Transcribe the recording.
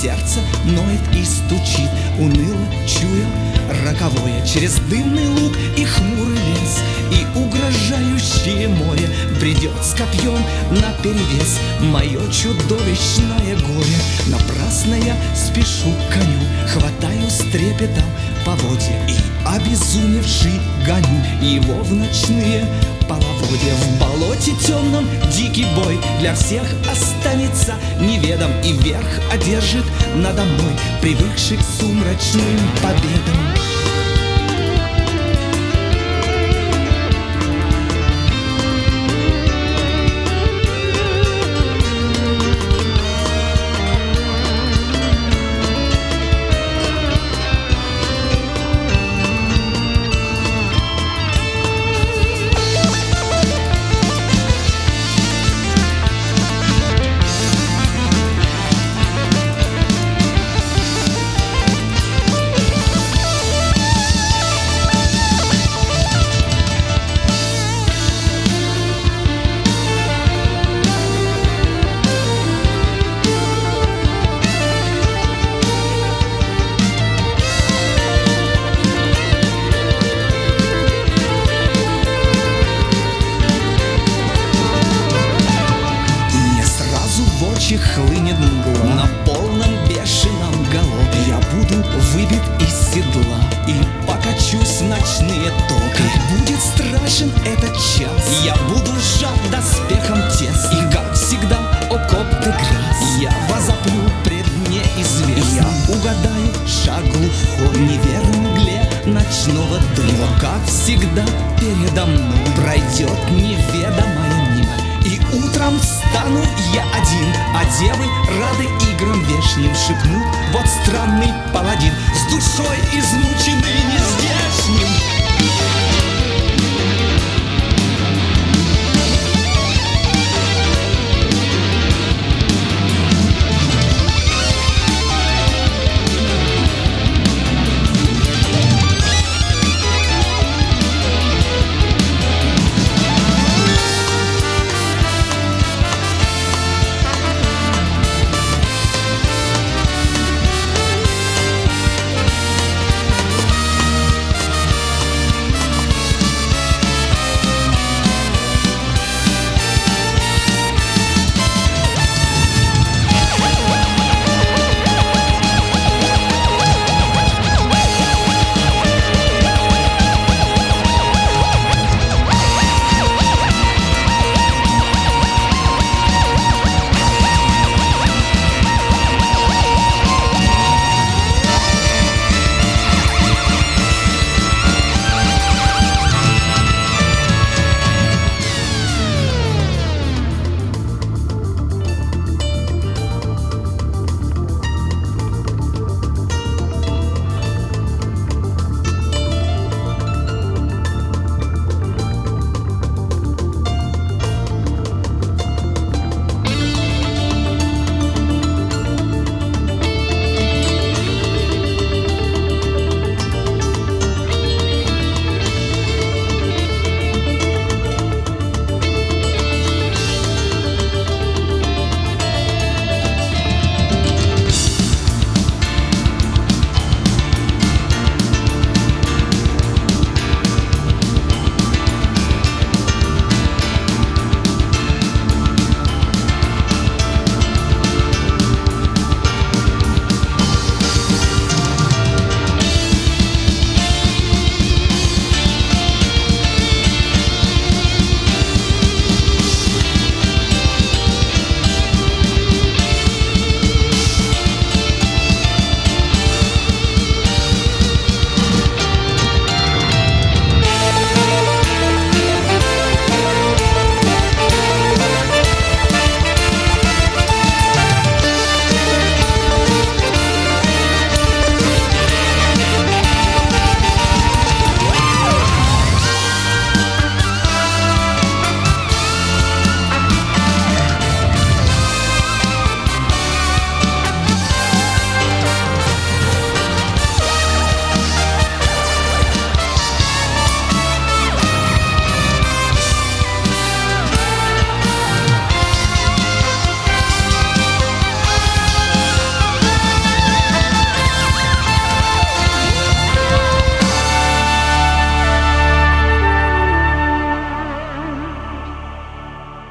сердце ноет и стучит, уныло чуя роковое. Через дымный луг и хмурый лес, и угрожающее море бредет с копьем наперевес мое чудовищное горе. Напрасно я спешу к коню, хватаю с трепетом поводья и, обезумевший, гоню его в ночные половодья. В болоте темном дикий бой для всех останется неведом, и верх одержит надо мной, привыкший к сумрачным победам. Хлынет мгла на полном бешеном галопе. Я буду выбит из седла и покачусь в ночные топи. Будет страшен этот час, я буду сжат доспехом тес, и, как всегда, окопный грязь я возоплю пред неизвестным. Я угадаю шаг глухой в неверной мгле ночного дыма. Как всегда, передо мной пройдет неведомая мимо, и утром встану я один, а девы рады играм вешним шепнут: вот странный паладин с душой измученный.